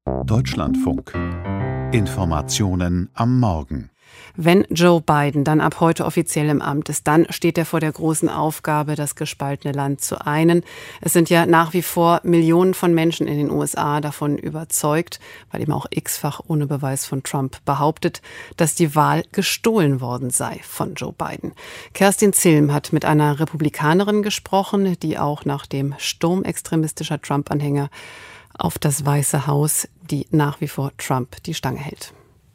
Deutschlandfunk. Informationen am Morgen. Wenn Joe Biden dann ab heute offiziell im Amt ist, dann steht er vor der großen Aufgabe, das gespaltene Land zu einen. Es sind ja nach wie vor Millionen von Menschen in den USA davon überzeugt, weil eben auch x-fach ohne Beweis von Trump behauptet, dass die Wahl gestohlen worden sei von Joe Biden. Kerstin Zilm hat mit einer Republikanerin gesprochen, die auch nach dem Sturm extremistischer Trump-Anhänger auf das Weiße Haus, die nach wie vor Trump die Stange hält.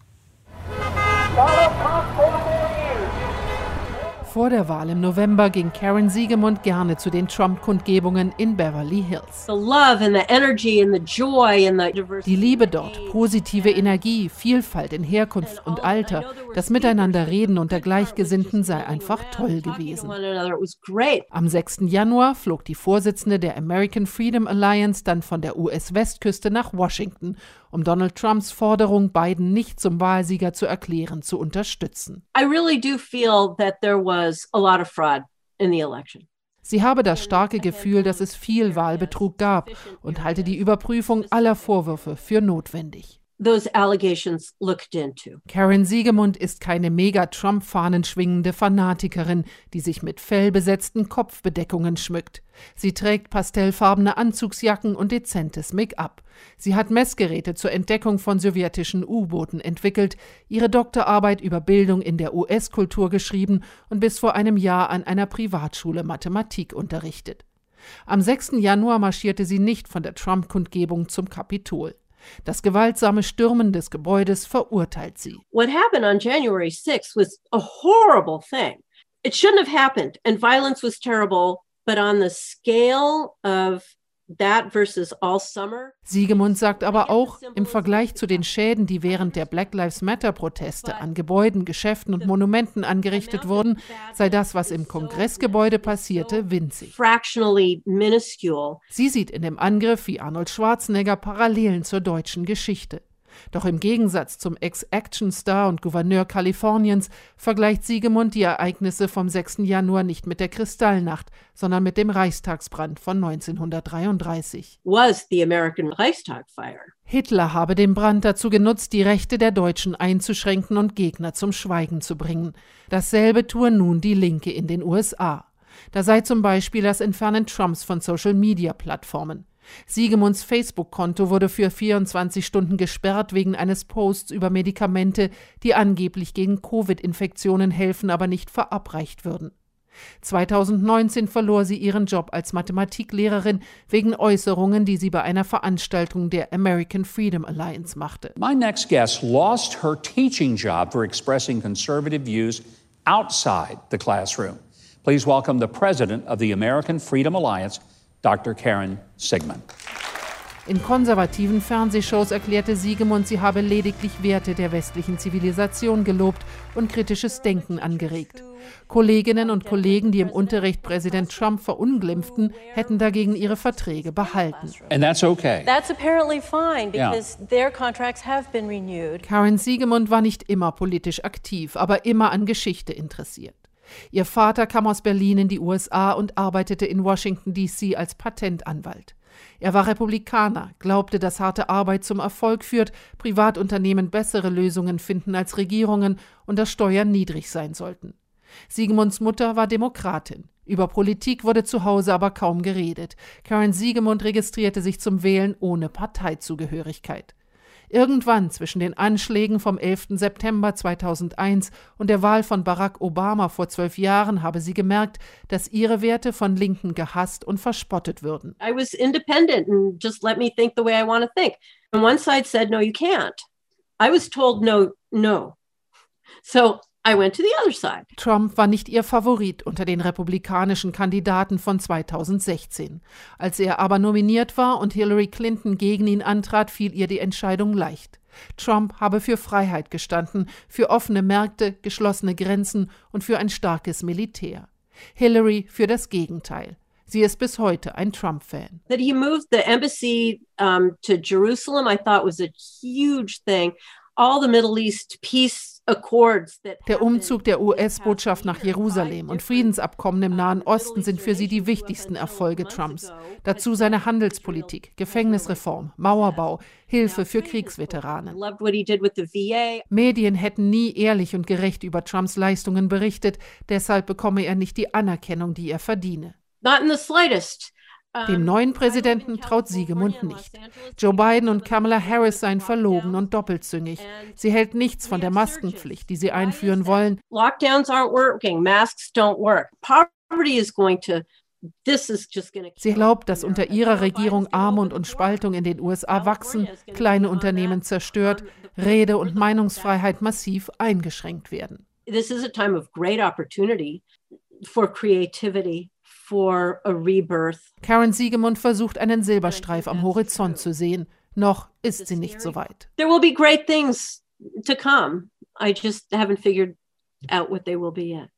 Vor der Wahl im November ging Karen Siegemund gerne zu den Trump-Kundgebungen in Beverly Hills. Die Liebe dort, positive Energie, Vielfalt in Herkunft und Alter, das Miteinanderreden unter Gleichgesinnten sei einfach toll gewesen. Am 6. Januar flog die Vorsitzende der American Freedom Alliance dann von der US-Westküste nach Washington, um Donald Trumps Forderung, Biden nicht zum Wahlsieger zu erklären, zu unterstützen. I really do feel that there was a lot of fraud in the election. Sie habe das starke Gefühl, dass es viel Wahlbetrug gab und halte die Überprüfung aller Vorwürfe für notwendig. Those allegations looked into. Karen Siegemund ist keine mega-Trump-Fahnen schwingende Fanatikerin, die sich mit fellbesetzten Kopfbedeckungen schmückt. Sie trägt pastellfarbene Anzugsjacken und dezentes Make-up. Sie hat Messgeräte zur Entdeckung von sowjetischen U-Booten entwickelt, ihre Doktorarbeit über Bildung in der US-Kultur geschrieben und bis vor einem Jahr an einer Privatschule Mathematik unterrichtet. Am 6. Januar marschierte sie nicht von der Trump-Kundgebung zum Kapitol. Das gewaltsame Stürmen des Gebäudes verurteilt sie. What happened on January 6th was a horrible thing. It shouldn't have happened, and violence was terrible, but on the scale of that versus all summer. Siegemund sagt aber auch, im Vergleich zu den Schäden, die während der Black Lives Matter-Proteste an Gebäuden, Geschäften und Monumenten angerichtet wurden, sei das, was im Kongressgebäude passierte, winzig. Fractionally minuscule. Sie sieht in dem Angriff wie Arnold Schwarzenegger Parallelen zur deutschen Geschichte. Doch im Gegensatz zum Ex-Action-Star und Gouverneur Kaliforniens vergleicht Siegemund die Ereignisse vom 6. Januar nicht mit der Kristallnacht, sondern mit dem Reichstagsbrand von 1933. Was the American Reichstag fire. Hitler habe den Brand dazu genutzt, die Rechte der Deutschen einzuschränken und Gegner zum Schweigen zu bringen. Dasselbe tue nun die Linke in den USA. Da sei zum Beispiel das Entfernen Trumps von Social-Media-Plattformen. Siegemunds Facebook-Konto wurde für 24 Stunden gesperrt wegen eines Posts über Medikamente, die angeblich gegen Covid-Infektionen helfen, aber nicht verabreicht würden. 2019 verlor sie ihren Job als Mathematiklehrerin wegen Äußerungen, die sie bei einer Veranstaltung der American Freedom Alliance machte. My next guest lost her teaching job for expressing conservative views outside the classroom. Please welcome the president of the American Freedom Alliance, Dr. Karen Siegemund. In konservativen Fernsehshows erklärte Siegemund, sie habe lediglich Werte der westlichen Zivilisation gelobt und kritisches Denken angeregt. Kolleginnen und Kollegen, die im Unterricht Präsident Trump verunglimpften, hätten dagegen ihre Verträge behalten. And that's okay. That's apparently fine because their contracts have been renewed. Karen Siegemund war nicht immer politisch aktiv, aber immer an Geschichte interessiert. Ihr Vater kam aus Berlin in die USA und arbeitete in Washington, D.C. als Patentanwalt. Er war Republikaner, glaubte, dass harte Arbeit zum Erfolg führt, Privatunternehmen bessere Lösungen finden als Regierungen und dass Steuern niedrig sein sollten. Siegemunds Mutter war Demokratin. Über Politik wurde zu Hause aber kaum geredet. Karen Siegemund registrierte sich zum Wählen ohne Parteizugehörigkeit. Irgendwann zwischen den Anschlägen vom 11. September 2001 und der Wahl von Barack Obama vor 12 Jahren habe sie gemerkt, dass ihre Werte von Linken gehasst und verspottet würden. I was independent and just let me think the way I want to think. And one side said, no, you can't. I was told no. So I went to the other side. Trump war nicht ihr Favorit unter den republikanischen Kandidaten von 2016. Als er aber nominiert war und Hillary Clinton gegen ihn antrat, fiel ihr die Entscheidung leicht. Trump habe für Freiheit gestanden, für offene Märkte, geschlossene Grenzen und für ein starkes Militär. Hillary für das Gegenteil. Sie ist bis heute ein Trump-Fan. That he moved the embassy to Jerusalem, I thought was a huge thing. all the Middle East peace accords that Der Umzug der US-Botschaft nach Jerusalem und Friedensabkommen im Nahen Osten sind für sie die wichtigsten Erfolge Trumps. Dazu seine Handelspolitik, Gefängnisreform, Mauerbau, Hilfe für Kriegsveteranen. Medien hätten nie ehrlich und gerecht über Trumps Leistungen berichtet, deshalb bekomme er nicht die Anerkennung, die er verdiene. Not in the slightest. Dem neuen Präsidenten traut Siegemund nicht. Joe Biden und Kamala Harris seien verlogen und doppelzüngig. Sie hält nichts von der Maskenpflicht, die sie einführen wollen. Lockdowns aren't working. Masks don't work. Poverty is going to. Sie glaubt, dass unter ihrer Regierung Armut und Spaltung in den USA wachsen, kleine Unternehmen zerstört, Rede- und Meinungsfreiheit massiv eingeschränkt werden. This is a time of great opportunity for creativity. For a rebirth. Karen Siegemund versucht, einen Silberstreif am Horizont zu sehen. Noch ist sie nicht so weit. There will be great things to come. I just haven't figured out what they will be yet.